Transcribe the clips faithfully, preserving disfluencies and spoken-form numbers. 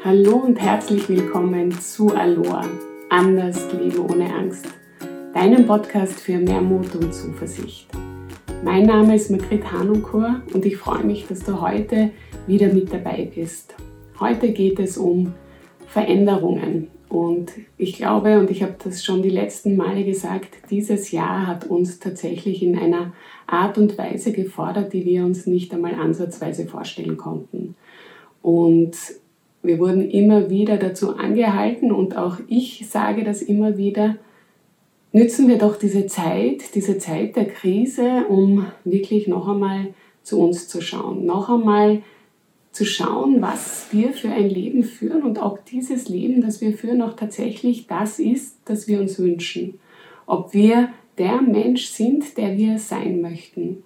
Hallo und herzlich willkommen zu Aloha, anders leben ohne Angst, deinem Podcast für mehr Mut und Zuversicht. Mein Name ist Margrit Hanunkur und ich freue mich, dass du heute wieder mit dabei bist. Heute geht es um Veränderungen und ich glaube, und ich habe das schon die letzten Male gesagt, dieses Jahr hat uns tatsächlich in einer Art und Weise gefordert, die wir uns nicht einmal ansatzweise vorstellen konnten. Und wir wurden immer wieder dazu angehalten und auch ich sage das immer wieder, nützen wir doch diese Zeit, diese Zeit der Krise, um wirklich noch einmal zu uns zu schauen, noch einmal zu schauen, was wir für ein Leben führen und ob dieses Leben, das wir führen, auch tatsächlich das ist, das wir uns wünschen. Ob wir der Mensch sind, der wir sein möchten.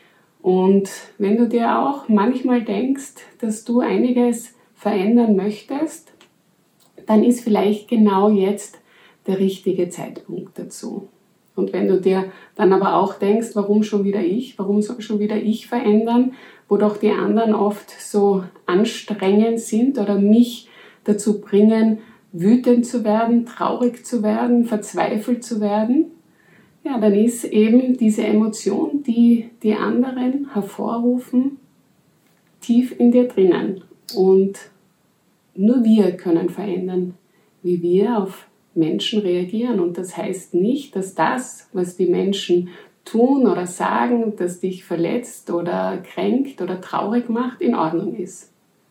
Und wenn du dir auch manchmal denkst, dass du einiges verändern möchtest, dann ist vielleicht genau jetzt der richtige Zeitpunkt dazu. Und wenn du dir dann aber auch denkst, warum schon wieder ich, warum soll schon wieder ich verändern, wo doch die anderen oft so anstrengend sind oder mich dazu bringen, wütend zu werden, traurig zu werden, verzweifelt zu werden, ja, dann ist eben diese Emotion, die die anderen hervorrufen, tief in dir drinnen. Und nur wir können verändern, wie wir auf Menschen reagieren. Und das heißt nicht, dass das, was die Menschen tun oder sagen, das dich verletzt oder kränkt oder traurig macht, in Ordnung ist.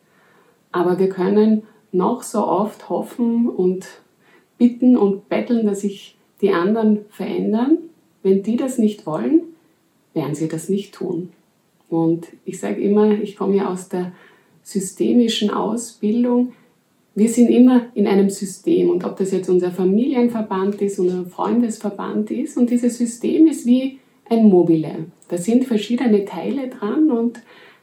Aber wir können noch so oft hoffen und bitten und betteln, dass sich die anderen verändern. Wenn die das nicht wollen, werden sie das nicht tun. Und ich sage immer, ich komme ja aus der systemischen Ausbildung. Wir sind immer in einem System und ob das jetzt unser Familienverband ist, unser Freundesverband ist und dieses System ist wie ein Mobile. Da sind verschiedene Teile dran und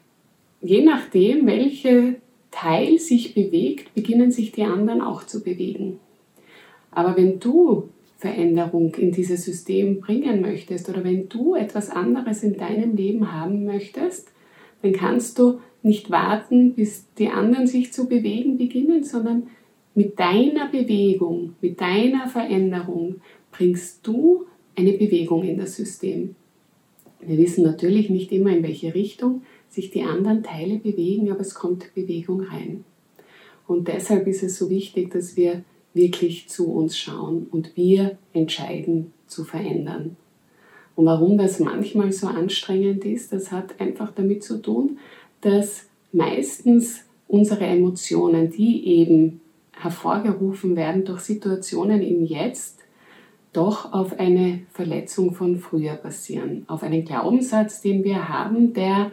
je nachdem, welcher Teil sich bewegt, beginnen sich die anderen auch zu bewegen. Aber wenn du Veränderung in dieses System bringen möchtest oder wenn du etwas anderes in deinem Leben haben möchtest, dann kannst du nicht warten, bis die anderen sich zu bewegen beginnen, sondern mit deiner Bewegung, mit deiner Veränderung bringst du eine Bewegung in das System. Wir wissen natürlich nicht immer, in welche Richtung sich die anderen Teile bewegen, aber es kommt Bewegung rein. Und deshalb ist es so wichtig, dass wir wirklich zu uns schauen und wir entscheiden zu verändern. Und warum das manchmal so anstrengend ist, das hat einfach damit zu tun, dass meistens unsere Emotionen, die eben hervorgerufen werden durch Situationen im Jetzt, doch auf eine Verletzung von früher basieren, auf einen Glaubenssatz, den wir haben, der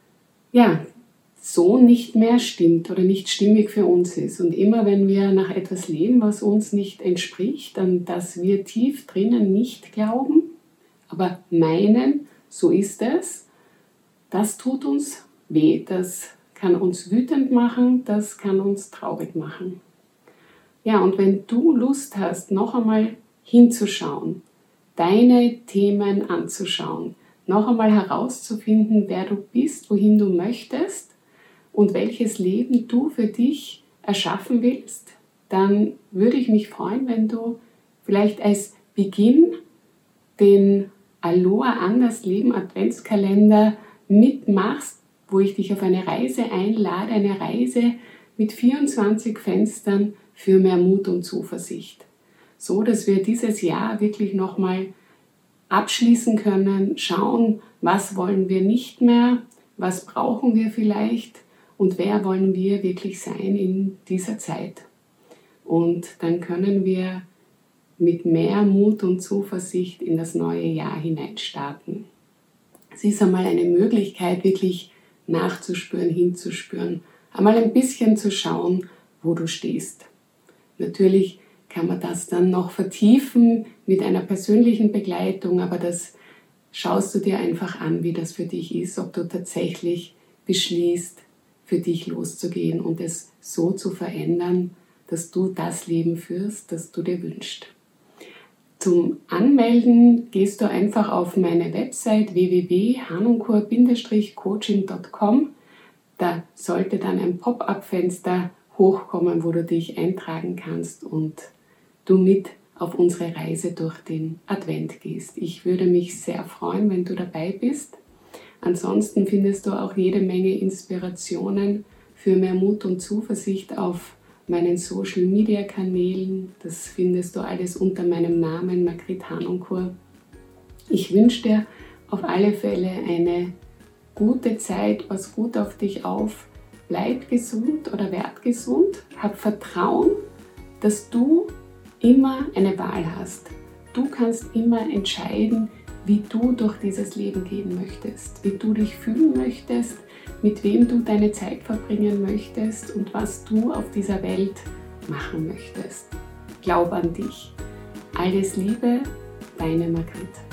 ja so nicht mehr stimmt oder nicht stimmig für uns ist. Und immer wenn wir nach etwas leben, was uns nicht entspricht, an das wir tief drinnen nicht glauben, aber meinen, so ist es, das tut uns weh, das kann uns wütend machen, das kann uns traurig machen. Ja, und wenn du Lust hast, noch einmal hinzuschauen, deine Themen anzuschauen, noch einmal herauszufinden, wer du bist, wohin du möchtest und welches Leben du für dich erschaffen willst, dann würde ich mich freuen, wenn du vielleicht als Beginn den Aloha Anders Leben Adventskalender mitmachst, wo ich dich auf eine Reise einlade, eine Reise mit vierundzwanzig Fenstern für mehr Mut und Zuversicht. So, dass wir dieses Jahr wirklich nochmal abschließen können, schauen, was wollen wir nicht mehr, was brauchen wir vielleicht und wer wollen wir wirklich sein in dieser Zeit. Und dann können wir mit mehr Mut und Zuversicht in das neue Jahr hineinstarten. Es ist einmal eine Möglichkeit, wirklich nachzuspüren, hinzuspüren, einmal ein bisschen zu schauen, wo du stehst. Natürlich kann man das dann noch vertiefen mit einer persönlichen Begleitung, aber das schaust du dir einfach an, wie das für dich ist, ob du tatsächlich beschließt, für dich loszugehen und es so zu verändern, dass du das Leben führst, das du dir wünschst. Zum Anmelden gehst du einfach auf meine Website w w w punkt hanunkur Bindestrich coaching punkt com. Da sollte dann ein Pop-up-Fenster hochkommen, wo du dich eintragen kannst und du mit auf unsere Reise durch den Advent gehst. Ich würde mich sehr freuen, wenn du dabei bist. Ansonsten findest du auch jede Menge Inspirationen für mehr Mut und Zuversicht auf meinen Social Media Kanälen. Das findest du alles unter meinem Namen Margrit Hanoncourt. Ich wünsche dir auf alle Fälle eine gute Zeit, pass gut auf dich auf, bleib gesund oder werd gesund, hab Vertrauen, dass du immer eine Wahl hast. Du kannst immer entscheiden, wie du durch dieses Leben gehen möchtest, wie du dich fühlen möchtest, mit wem du deine Zeit verbringen möchtest und was du auf dieser Welt machen möchtest. Glaub an dich. Alles Liebe, deine Margrit.